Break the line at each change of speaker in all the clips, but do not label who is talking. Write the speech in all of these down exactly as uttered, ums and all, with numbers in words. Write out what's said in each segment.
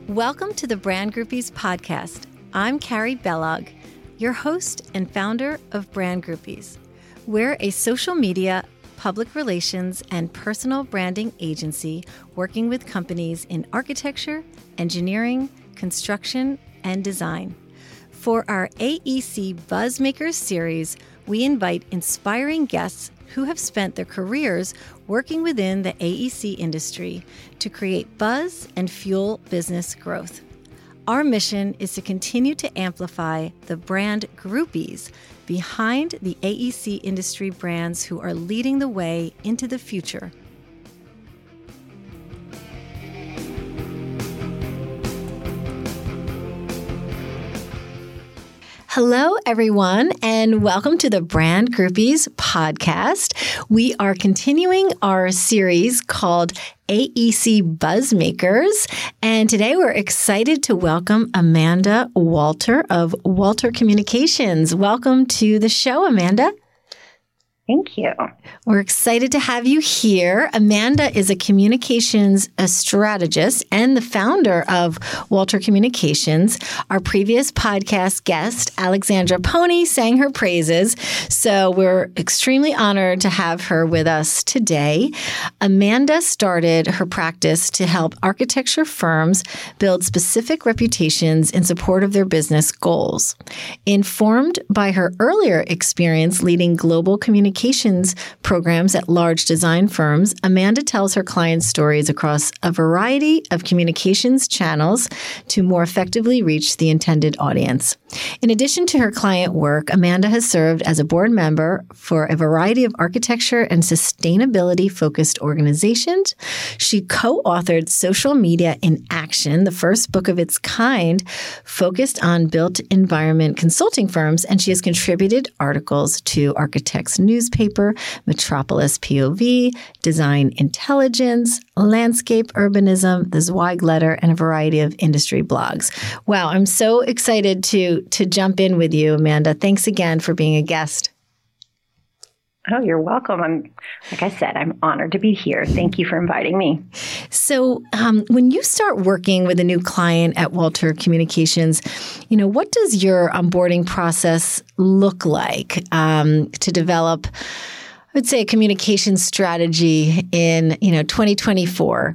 Welcome to the Brand Groupies podcast. I'm Carrie Bellog, your host and founder of Brand Groupies. We're a social media, public relations, and personal branding agency working with companies in architecture, engineering, construction, and design. For our A E C Buzzmakers series, we invite inspiring guests who have spent their careers working within the A E C industry to create buzz and fuel business growth. Our mission is to continue to amplify the brand groupies behind the A E C industry brands who are leading the way into the future. Hello, everyone, and welcome to the Brand Groupies podcast. We are continuing our series called A E C Buzzmakers, and today we're excited to welcome Amanda Walter of Walter Communications. Welcome to the show, Amanda.
Thank you.
We're excited to have you here. Amanda is a communications a strategist and the founder of Walter Communications. Our previous podcast guest, Alexandra Pony, sang her praises, so we're extremely honored to have her with us today. Amanda started her practice to help architecture firms build specific reputations in support of their business goals. Informed by her earlier experience leading global communications Communications programs at large design firms, Amanda tells her clients' stories across a variety of communications channels to more effectively reach the intended audience. In addition to her client work, Amanda has served as a board member for a variety of architecture and sustainability-focused organizations. She co-authored Social Media in Action, the first book of its kind focused on built environment consulting firms, and she has contributed articles to Architects Newspaper, Metropolis P O V, Design Intelligence, Landscape Urbanism, The Zweig Letter, and a variety of industry blogs. Wow, I'm so excited to, to jump in with you, Amanda. Thanks again for being a guest.
Oh, you're welcome. I'm, like I said, I'm honored to be here. Thank you for inviting me.
So um, when you start working with a new client at Walter Communications, you know, what does your onboarding process look like um, to develop, I would say, a communication strategy in, you know, twenty twenty-four?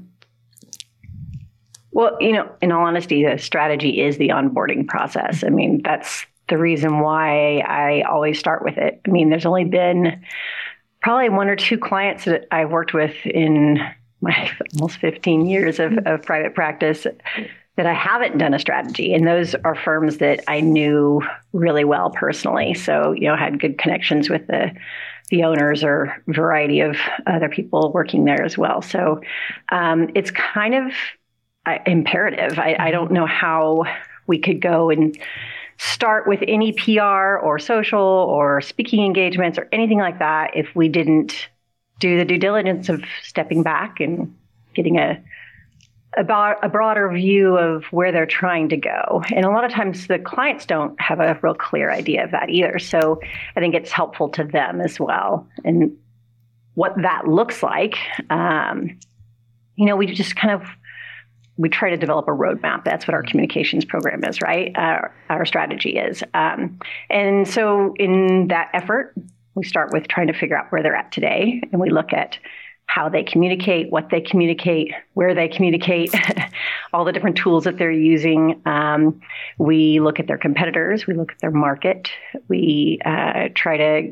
Well, you know, in all honesty, the strategy is the onboarding process. I mean, that's the reason why I always start with it. I mean, there's only been probably one or two clients that I've worked with in my almost fifteen years of, of private practice that I haven't done a strategy. And those are firms that I knew really well personally. So, you know, had good connections with the the owners or variety of other people working there as well. So um, it's kind of uh, imperative. I, I don't know how we could go and start with any P R or social or speaking engagements or anything like that if we didn't do the due diligence of stepping back and getting a about a broader view of where they're trying to go. And a lot of times the clients don't have a real clear idea of that either. So I think it's helpful to them as well. And what that looks like, um, you know, we just kind of we try to develop a roadmap. That's what our communications program is, right? Our, our strategy is. Um, and so in that effort, we start with trying to figure out where they're at today. And we look at how they communicate, what they communicate, where they communicate, all the different tools that they're using. Um, we look at their competitors. We look at their market. We uh, try to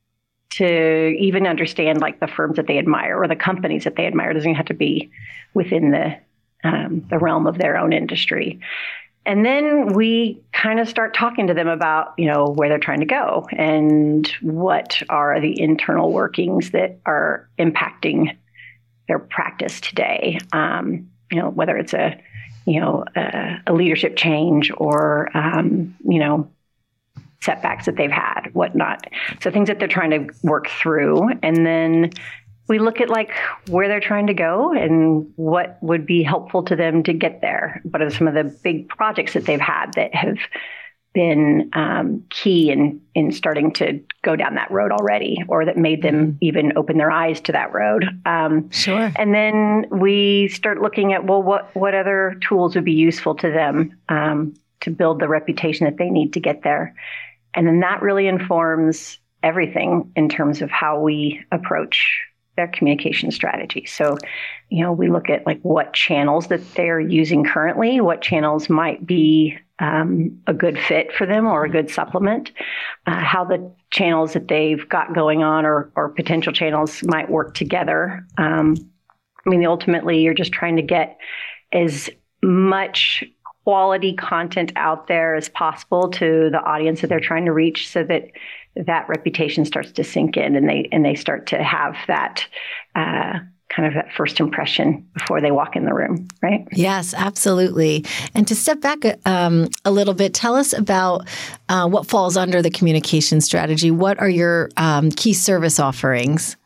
to even understand like the firms that they admire or the companies that they admire. It doesn't have to be within the Um, the realm of their own industry. And then we kind of start talking to them about, you know, where they're trying to go and what are the internal workings that are impacting their practice today. Um, you know, whether it's a, you know, a, a leadership change or, um, you know, setbacks that they've had, whatnot. So things that they're trying to work through. And then we look at like where they're trying to go and what would be helpful to them to get there. What are some of the big projects that they've had that have been um, key in in starting to go down that road already, or that made them mm-hmm. even open their eyes to that road. Um,
sure.
And then we start looking at, well, what what other tools would be useful to them um, to build the reputation that they need to get there. And then that really informs everything in terms of how we approach their communication strategy. So, you know, we look at like what channels that they're using currently, what channels might be um, a good fit for them or a good supplement, uh, how the channels that they've got going on or, or potential channels might work together. Um, I mean, ultimately, you're just trying to get as much quality content out there as possible to the audience that they're trying to reach, so that that reputation starts to sink in, and they and they start to have that uh, kind of that first impression before they walk in the room, right?
Yes, absolutely. And to step back um, a little bit, tell us about uh, what falls under the communication strategy. What are your um, key service offerings?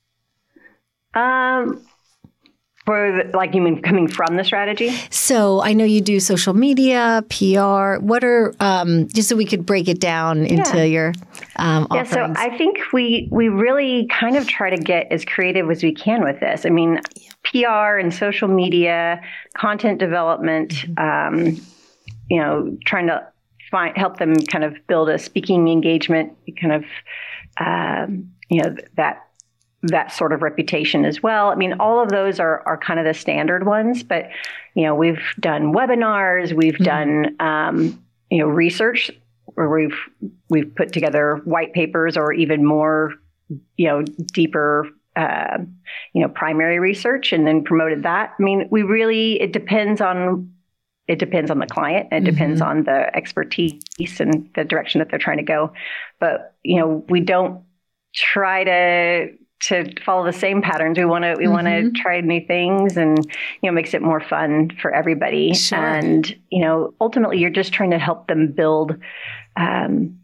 Um. For the, like, you mean coming from the strategy?
So I know you do social media, P R. What are, um, just so we could break it down into yeah. your um,
yeah,
offerings.
So I think we we really kind of try to get as creative as we can with this. I mean, P R and social media, content development, mm-hmm. um, you know, trying to find help them kind of build a speaking engagement, kind of, um, you know, that. that sort of reputation as well. I mean, all of those are are kind of the standard ones, but, you know, we've done webinars, we've mm-hmm. done, um, you know, research where we've, we've put together white papers or even more, you know, deeper, uh, you know, primary research and then promoted that. I mean, we really, it depends on, it depends on the client. It mm-hmm. depends on the expertise and the direction that they're trying to go. But, you know, we don't try to, to follow the same patterns. We want to, we mm-hmm. want to try new things, and, you know, makes it more fun for everybody.
Sure.
And, you know, ultimately you're just trying to help them build, um,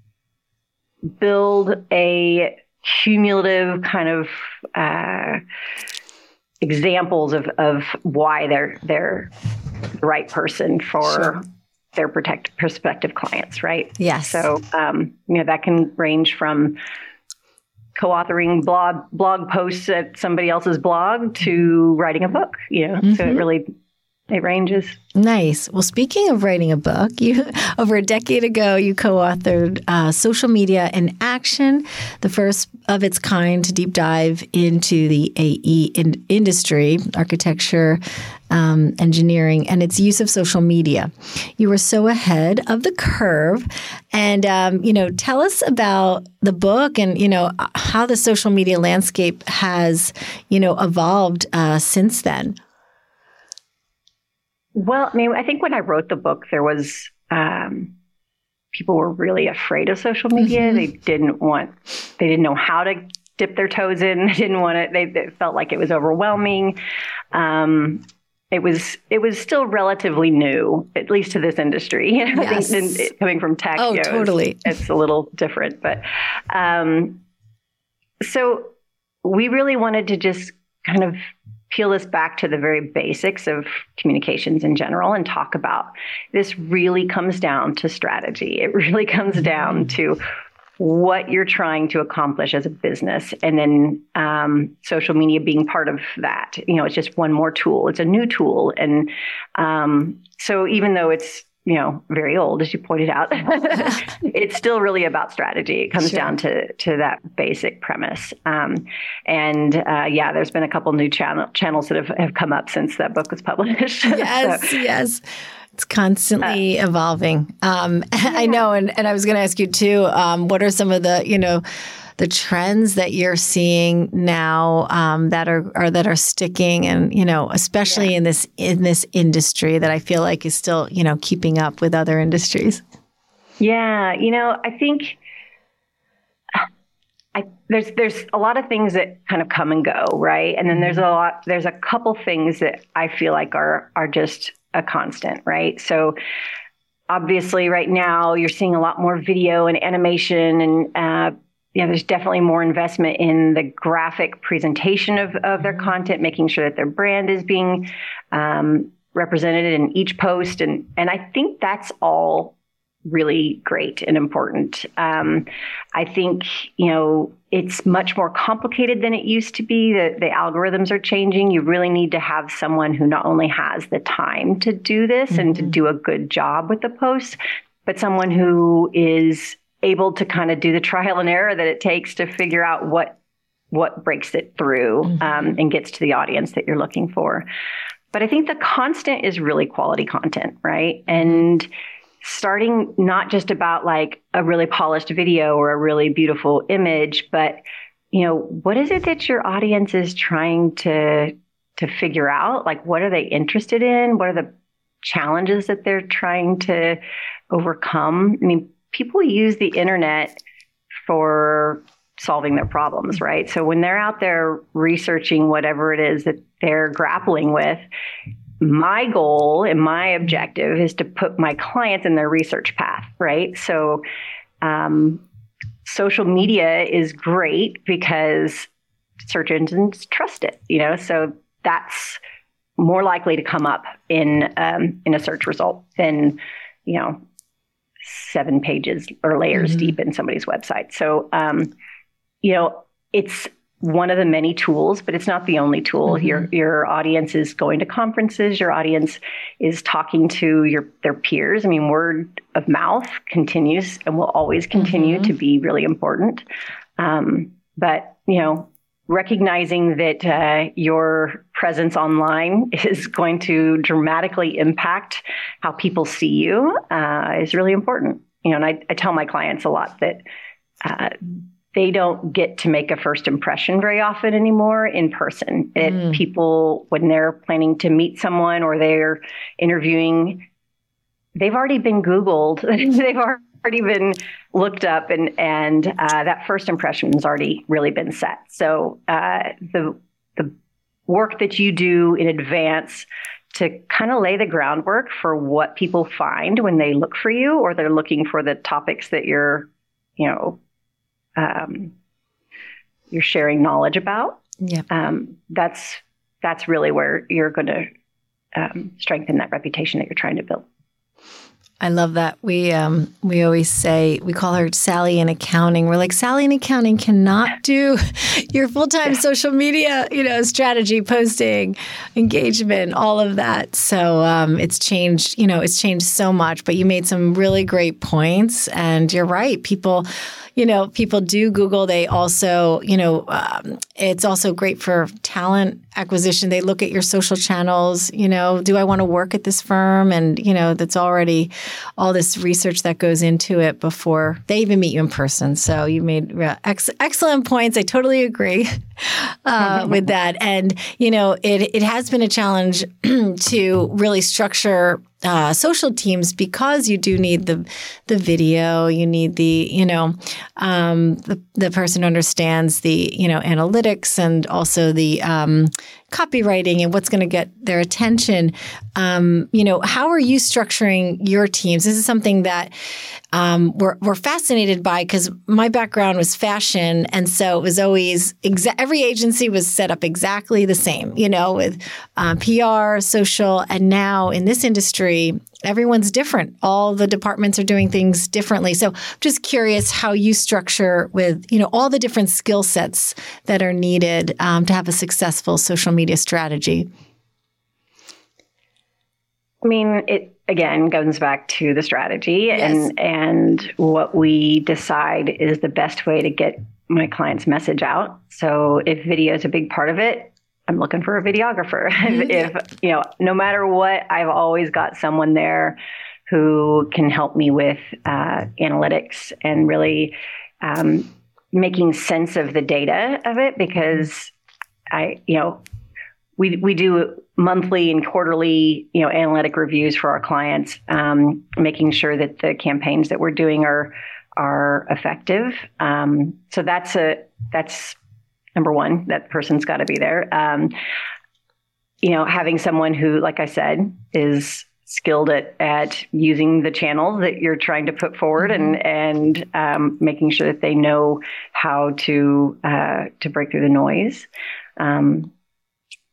build a cumulative kind of, uh, examples of, of why they're, they're the right person for sure. their protect, prospective clients. Right.
Yes.
So, um, you know, that can range from co-authoring blog blog posts at somebody else's blog to writing a book, you know, mm-hmm. so it really, it ranges.
Nice. Well, speaking of writing a book, you over a decade ago, you co-authored uh, Social Media in Action, the first of its kind to deep dive into the A E in- industry, architecture, um, engineering, and its use of social media. You were so ahead of the curve. And, um, you know, tell us about the book and, you know, how the social media landscape has, you know, evolved uh, since then.
Well, I mean, I think when I wrote the book, there was, um, people were really afraid of social media. Mm-hmm. They didn't want, they didn't know how to dip their toes in. They didn't want it. They, they felt like it was overwhelming. Um, it was, it was still relatively new, at least to this industry. You know,
yes.
I think it, coming from tech,
oh,
you know,
totally.
It's, it's a little different, but, um, so we really wanted to just kind of peel this back to the very basics of communications in general and talk about this really comes down to strategy. It really comes down to what you're trying to accomplish as a business. And then um, social media being part of that. You know, it's just one more tool. It's a new tool. And um, so even though it's, you know, very old, as you pointed out, it's still really about strategy. It comes sure. down to, to that basic premise. Um, and uh, yeah, there's been a couple new channel, channels that have, have come up since that book was published.
Yes, so, yes. It's constantly uh, evolving. Um, yeah. I know. And, and I was going to ask you too, um, what are some of the, you know, the trends that you're seeing now um, that are, are that are sticking, and you know, especially yeah. in this in this industry that I feel like is still, you know, keeping up with other industries.
Yeah, you know, I think I, there's there's a lot of things that kind of come and go, right? And then there's a lot there's a couple things that I feel like are are just a constant, right? So obviously, right now you're seeing a lot more video and animation and uh, yeah, there's definitely more investment in the graphic presentation of, of their content, making sure that their brand is being um, represented in each post. And, and I think that's all really great and important. Um, I think, you know, it's much more complicated than it used to be. The, the algorithms are changing. You really need to have someone who not only has the time to do this mm-hmm. and to do a good job with the posts, but someone who is able to kind of do the trial and error that it takes to figure out what what breaks it through mm-hmm. um, and gets to the audience that you're looking for. But I think the constant is really quality content, right? And starting not just about like a really polished video or a really beautiful image, but, you know, what is it that your audience is trying to to figure out? Like, what are they interested in? What are the challenges that they're trying to overcome? I mean, people use the internet for solving their problems, right? So when they're out there researching whatever it is that they're grappling with, my goal and my objective is to put my clients in their research path, right? So um, social media is great because search engines trust it, you know, so that's more likely to come up in um, in a search result than, you know, seven pages or layers mm-hmm. deep in somebody's website. So, um, you know, it's one of the many tools, but it's not the only tool. Mm-hmm. Your your audience is going to conferences. Your audience is talking to your their peers. I mean, word of mouth continues and will always continue mm-hmm. to be really important. Um, but, you know, recognizing that uh, your presence online is going to dramatically impact how people see you uh, is really important. You know, and I, I tell my clients a lot that uh, they don't get to make a first impression very often anymore in person. It, mm. People, when they're planning to meet someone or they're interviewing, they've already been Googled. They've already been looked up, and and uh, that first impression has already really been set. So uh, the the work that you do in advance to kind of lay the groundwork for what people find when they look for you or they're looking for the topics that you're, you know, um, you're sharing knowledge about.
Yeah,
um, that's that's really where you're going to um, strengthen that reputation that you're trying to build.
I love that. We um, we always say, we call her Sally in accounting. We're like, Sally in accounting cannot do your full-time yeah. social media, you know, strategy, posting, engagement, all of that. So um, it's changed, you know, it's changed so much, but you made some really great points. And you're right. People, you know, people do Google. They also, you know, um, it's also great for talent acquisition. They look at your social channels, you know, do I want to work at this firm? And, you know, that's already all this research that goes into it before they even meet you in person. So you made ex- excellent points. I totally agree uh, with that. And, you know, it, it has been a challenge to really structure Uh, social teams, because you do need the the video, you need the, you know, um, the, the person who understands the, you know, analytics and also the um, copywriting and what's going to get their attention. Um, you know, how are you structuring your teams? This is something that um, we're, we're fascinated by, because my background was fashion. And so it was always, exa- every agency was set up exactly the same, you know, with uh, P R, social, and now in this industry, everyone's different. All the departments are doing things differently. So I'm just curious how you structure with, you know, all the different skill sets that are needed um, to have a successful social media strategy.
I mean, it again goes back to the strategy
yes.
and and what we decide is the best way to get my client's message out. So if video is a big part of it, I'm looking for a videographer. Mm-hmm. If, you know, no matter what, I've always got someone there who can help me with uh, analytics and really um, making sense of the data of it, because I, you know, we we do monthly and quarterly, you know, analytic reviews for our clients, um, making sure that the campaigns that we're doing are are effective. Um, so that's a that's. Number one, that person's got to be there. Um, you know, having someone who, like I said, is skilled at, at using the channels that you're trying to put forward, mm-hmm. and and um, making sure that they know how to uh, to break through the noise. Um,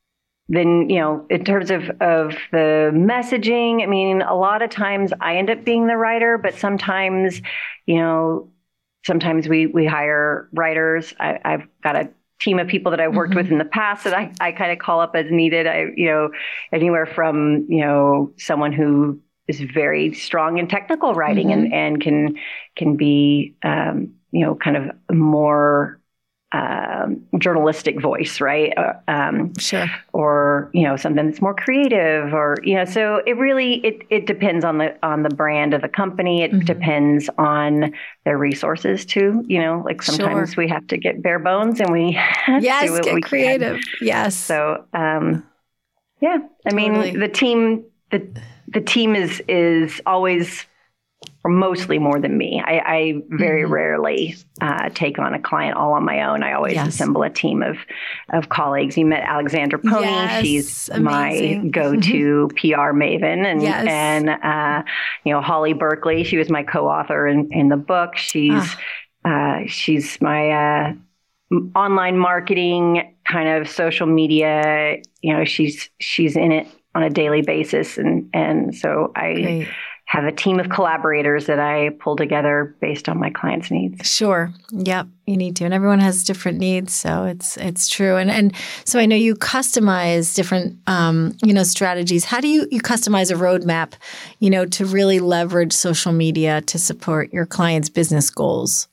then, you know, in terms of, of the messaging, I mean, a lot of times I end up being the writer, but sometimes, you know, sometimes we, we hire writers. I, I've got a team of people that I've worked mm-hmm. with in the past that I, I kind of call up as needed. I, you know, anywhere from, you know, someone who is very strong in technical writing mm-hmm. and, and can, can be, um, you know, kind of more, um, journalistic voice, right? Uh, um,
sure.
Or, you know, something that's more creative or, you know, so it really, it, it depends on the, on the brand of the company. It mm-hmm. depends on their resources too. You know, like sometimes sure. we have to get bare bones and we
yes,
do what
get
we
creative.
Can.
Yes.
So, um, yeah, I totally. mean, the team, the, the team is, is always or mostly more than me. I, I very mm-hmm. rarely uh, take on a client all on my own. I always yes. assemble a team of of colleagues. You met Alexandra Pony.
Yes,
She's
amazing.
my go-to P R maven. And,
yes.
and uh, you know, Holly Berkeley, she was my co-author in, in the book. She's ah. uh, she's my uh, online marketing, kind of social media. You know, she's she's in it on a daily basis. And, and so I... Great. have a team of collaborators that I pull together based on my clients' needs.
Sure. Yep. You need to. And everyone has different needs. So it's it's true. And and so I know you customize different, um, you know, strategies. How do you, you customize a roadmap, you know, to really leverage social media to support your clients' business goals?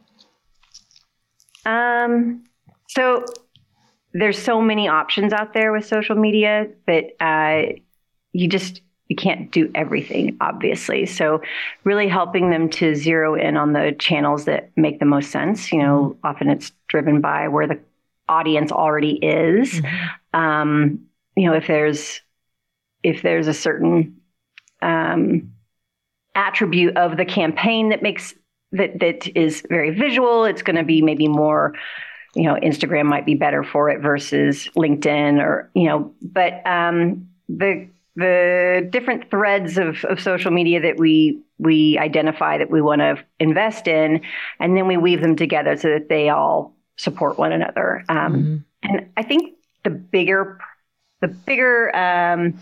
Um. So there's so many options out there with social media that uh, you just... you can't do everything, obviously. So really helping them to zero in on the channels that make the most sense. You know, often it's driven by where the audience already is. Mm-hmm. Um, you know, if there's, if there's a certain um, attribute of the campaign that makes, that, that is very visual, it's going to be maybe more, you know, Instagram might be better for it versus LinkedIn or, you know, but um, the, the different threads of, of social media that we we identify that we want to invest in, and then we weave them together so that they all support one another. Um, mm-hmm. And I think the bigger the bigger um,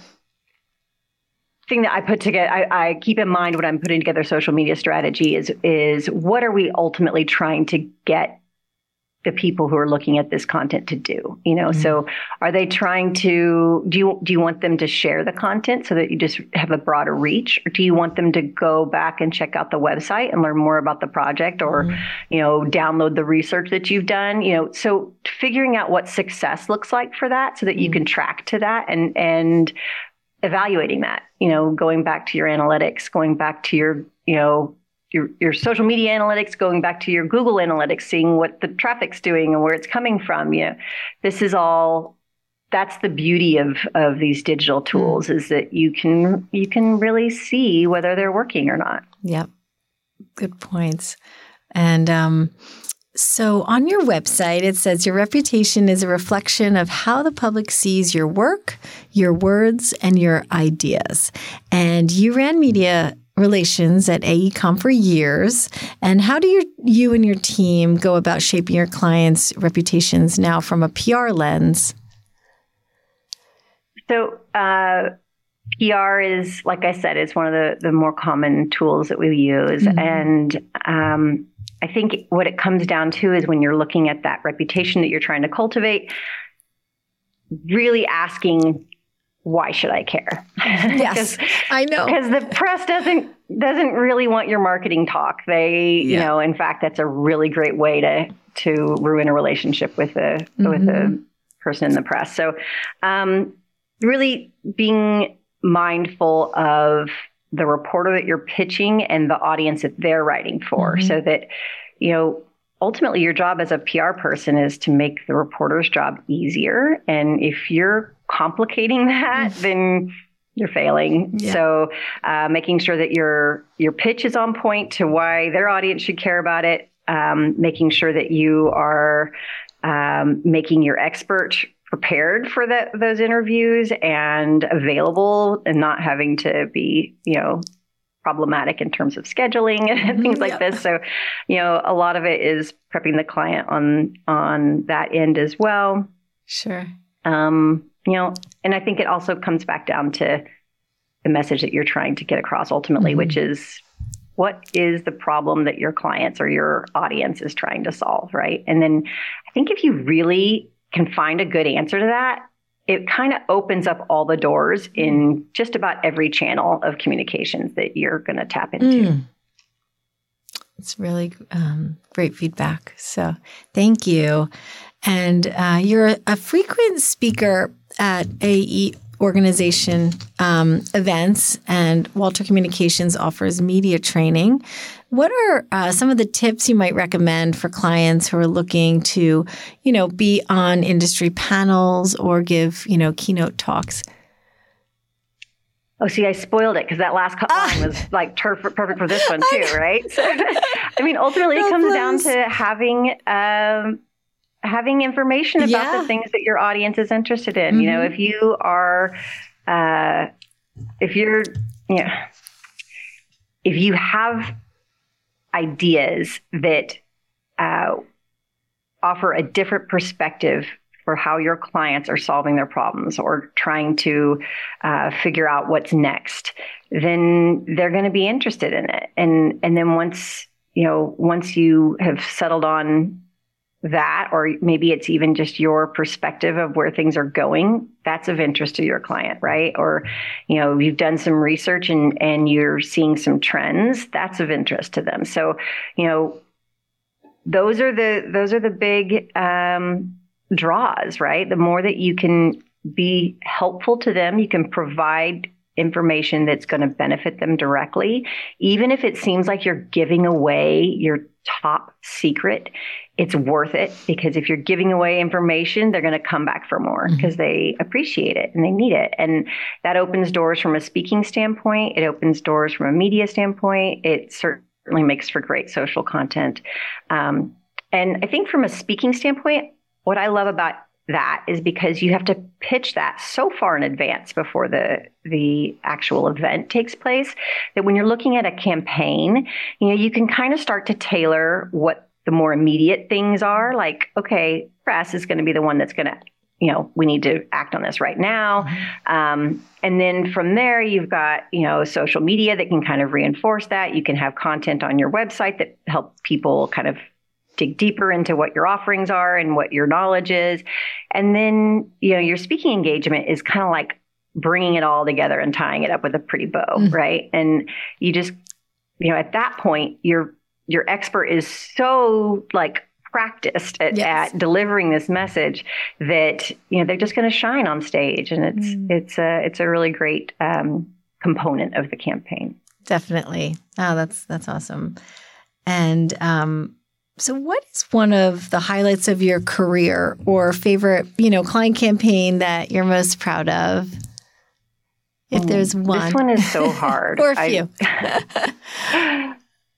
thing that I put together, I, I keep in mind when I'm putting together social media strategy is is what are we ultimately trying to get the people who are looking at this content to do, you know, mm-hmm. so are they trying to, do you, do you want them to share the content so that you just have a broader reach, or do you want them to go back and check out the website and learn more about the project, or, mm-hmm. you know, download the research that you've done, you know, so figuring out what success looks like for that so that mm-hmm. you can track to that and, and evaluating that, you know, going back to your analytics, going back to your, you know, Your, your social media analytics, going back to your Google analytics, seeing what the traffic's doing and where it's coming from. You know, this is all, that's the beauty of, of these digital tools mm. is that you can, you can really see whether they're working or not.
Yep. Good points. And, um, so on your website, it says your reputation is a reflection of how the public sees your work, your words, and your ideas. And you ran media relations at A E Com for years. And how do you, you and your team go about shaping your clients' reputations now from a P R lens?
So uh, P R is, like I said, is one of the, the more common tools that we use. Mm-hmm. And um, I think what it comes down to is when you're looking at that reputation that you're trying to cultivate, really asking, why should I care?
Yes, I know.
Because the press doesn't doesn't really want your marketing talk. They, yeah. you know, in fact, that's a really great way to to ruin a relationship with a mm-hmm. with a person in the press. So, um, really being mindful of the reporter that you're pitching and the audience that they're writing for, mm-hmm. so that, you know, ultimately your job as a P R person is to make the reporter's job easier. And if you're complicating that, mm. then you're failing. Yeah. So uh, making sure that your your pitch is on point to why their audience should care about it, um, making sure that you are um, making your expert prepared for that, those interviews and available and not having to be, you know, problematic in terms of scheduling and things like yeah. this. So, you know, a lot of it is prepping the client on on that end as well.
Sure.
Um, you know, and I think it also comes back down to the message that you're trying to get across ultimately, mm-hmm. which is, what is the problem that your clients or your audience is trying to solve, right? And then I think if you really can find a good answer to that, it kind of opens up all the doors in just about every channel of communications that you're going to tap into. Mm.
It's really um, great feedback. So thank you. And uh, you're a frequent speaker at A E organization um, events, and Walter Communications offers media training. What are uh, some of the tips you might recommend for clients who are looking to, you know, be on industry panels or give, you know, keynote talks?
Oh, see, I spoiled it because that last cut ah. line was like perfect, perfect for this one too, right? So, I mean, ultimately, it comes down to having um, having information about yeah. the things that your audience is interested in. Mm-hmm. You know, if you are, uh, if you're, you know, if you have ideas that uh, offer a different perspective for how your clients are solving their problems or trying to uh, figure out what's next, then they're going to be interested in it. And and then once, you know, once you have settled on that, or maybe it's even just your perspective of where things are going, that's of interest to your client, right? Or, you know, you've done some research and, and you're seeing some trends, that's of interest to them. So, you know, those are the, those are the big um, draws, right? The more that you can be helpful to them, you can provide information that's going to benefit them directly, even if it seems like you're giving away your top secret. It's worth it, because if you're giving away information, they're going to come back for more because mm-hmm. they appreciate it and they need it. And that opens doors from a speaking standpoint. It opens doors from a media standpoint. It certainly makes for great social content. Um, and I think from a speaking standpoint, what I love about that is because you have to pitch that so far in advance before the the actual event takes place, that when you're looking at a campaign, you know, you can kind of start to tailor what the more immediate things are. Like, okay, press is going to be the one that's going to, you know, we need to act on this right now. Mm-hmm. Um, and then from there, you've got, you know, social media that can kind of reinforce that. You can have content on your website that help people kind of dig deeper into what your offerings are and what your knowledge is. And then, you know, your speaking engagement is kind of like bringing it all together and tying it up with a pretty bow, mm-hmm. right? And you just, you know, at that point, your your expert is so like practiced at, yes. at delivering this message that, you know, they're just going to shine on stage. And it's mm. it's a it's a really great um, component of the campaign.
Definitely. Oh, that's that's awesome. And um so what is one of the highlights of your career or favorite, you know, client campaign that you're most proud of? If there's one.
This one is so hard.
Or a few.
I,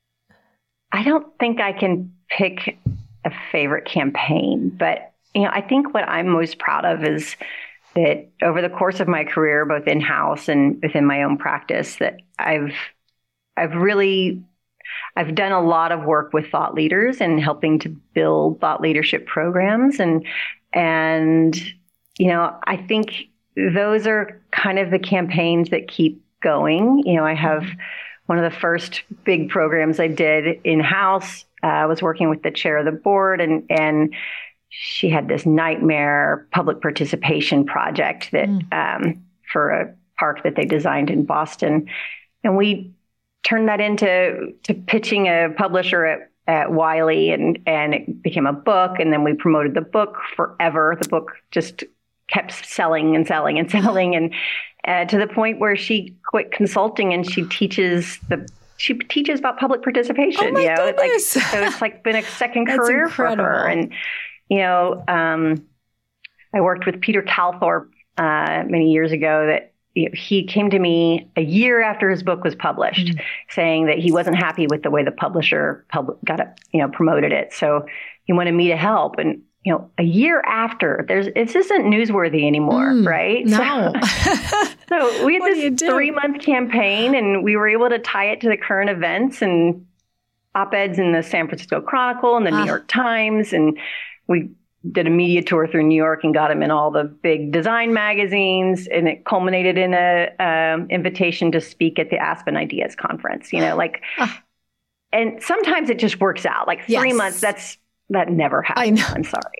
I don't think I can pick a favorite campaign, but, you know, I think what I'm most proud of is that over the course of my career, both in-house and within my own practice, that I've I've really I've done a lot of work with thought leaders and helping to build thought leadership programs. And, and, you know, I think those are kind of the campaigns that keep going. You know, I have one of the first big programs I did in-house. Uh, I was working with the chair of the board, and, and she had this nightmare public participation project that, mm. um, for a park that they designed in Boston. And we turned that into to pitching a publisher at, at Wiley, and, and it became a book. And then we promoted the book forever. The book just kept selling and selling and selling. And uh, to the point where she quit consulting and she teaches the she teaches about public participation.
Oh my
you know,
goodness.
Like, so it's like been a second
That's
career
incredible.
for her. And, you know, um, I worked with Peter Calthorpe uh, many years ago that, you know, he came to me a year after his book was published, mm-hmm. saying that he wasn't happy with the way the publisher pub- got it, you know, promoted it. So he wanted me to help. And, you know, a year after, there's this isn't newsworthy anymore, mm, right?
No.
So, so we had this three month campaign, and we were able to tie it to the current events and op-eds in the San Francisco Chronicle and the ah. New York Times, and we did a media tour through New York and got him in all the big design magazines, and it culminated in a um, invitation to speak at the Aspen Ideas Conference. You know, like, uh, and sometimes it just works out. Like three yes. months, that's that never happens. I know. I'm sorry.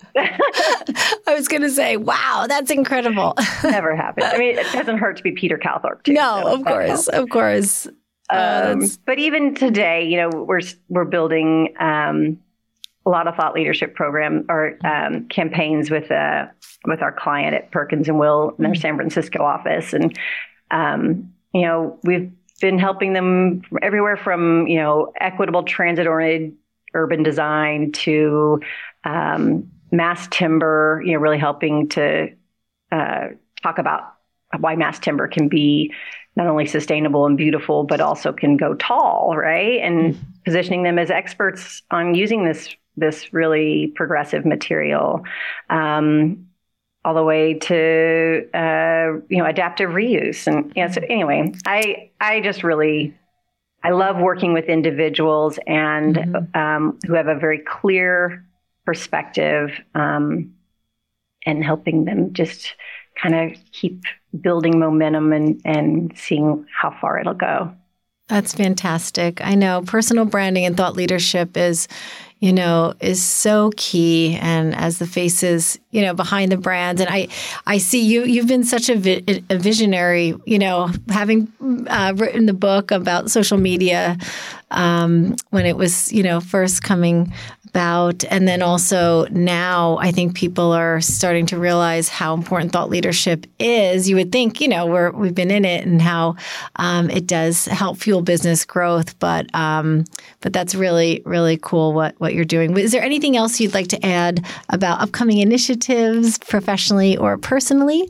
I was going to say, wow, that's incredible.
Never happens. I mean, it doesn't hurt to be Peter Calthorpe, too.
No,
so
of course, of course.
Um, but even today, you know, we're we're building um, a lot of thought leadership program or um, campaigns with uh, with our client at Perkins and Will in their San Francisco office, and um, you know, we've been helping them everywhere from you know equitable transit-oriented urban design to um, mass timber, you know, really helping to uh, talk about why mass timber can be not only sustainable and beautiful, but also can go tall, right? And mm-hmm. positioning them as experts on using this this really progressive material, um, all the way to uh, you know adaptive reuse. And you know, so anyway, I I just really. I love working with individuals and mm-hmm. um, who have a very clear perspective um, and helping them just kind of keep building momentum and, and seeing how far it'll go.
That's fantastic. I know personal branding and thought leadership is, you know, is so key. And as the faces, you know, behind the brands, and I, I see you. You've been such a, vi- a visionary. You know, having uh, written the book about social media um, when it was, you know, first coming about, and then also now, I think people are starting to realize how important thought leadership is. You would think, you know, we're we've been in it, and how um, it does help fuel business growth. But um, but that's really really cool what what you're doing. Is there anything else you'd like to add about upcoming initiatives, professionally or personally?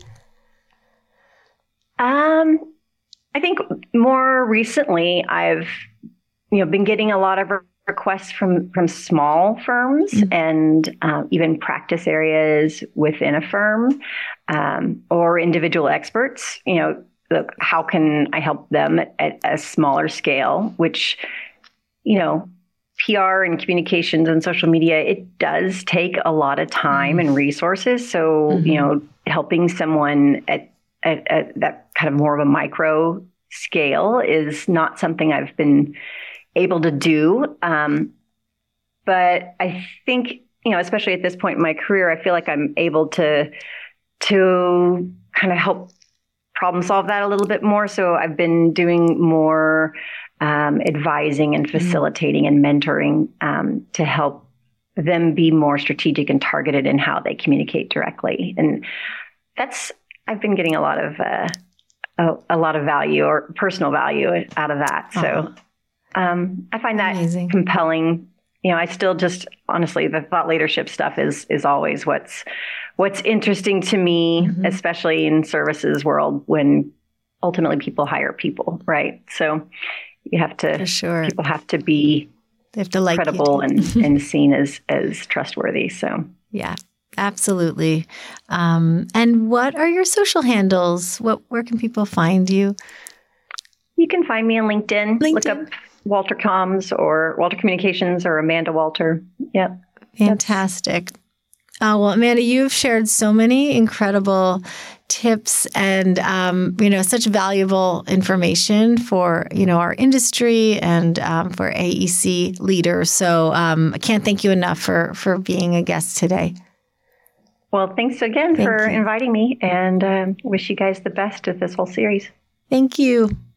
Um, I think more recently, I've you know been getting a lot of requests from from small firms mm-hmm. and um, even practice areas within a firm um, or individual experts. You know, look, how can I help them at, at a smaller scale? Which, you know, P R and communications and social media, it does take a lot of time mm-hmm. and resources. So, mm-hmm. you know, helping someone at, at, at that kind of more of a micro scale is not something I've been able to do. Um, but I think, you know, especially at this point in my career, I feel like I'm able to, to kind of help problem solve that a little bit more. So I've been doing more um, advising and facilitating mm-hmm. and mentoring um, to help them be more strategic and targeted in how they communicate directly. And that's, I've been getting a lot of, uh, a, a lot of value or personal value out of that. So uh-huh. Um, I find that Amazing. compelling. You know, I still just honestly, the thought leadership stuff is is always what's what's interesting to me, mm-hmm. especially in services world when ultimately people hire people, right? So you have to, For sure. people have to be
they have to like
credible and, and seen as as trustworthy. So
yeah, absolutely. Um, and what are your social handles? What where can people find you?
You can find me on LinkedIn.
LinkedIn.
Look up Walter Comms or Walter Communications or Amanda Walter. Yep.
Fantastic. Oh, well, Amanda, you've shared so many incredible tips and, um, you know, such valuable information for, you know, our industry and um, for A E C leaders. So um, I can't thank you enough for, for being a guest today.
Well, thanks again
Thank
for
you.
inviting me, and um, wish you guys the best with this whole series.
Thank you.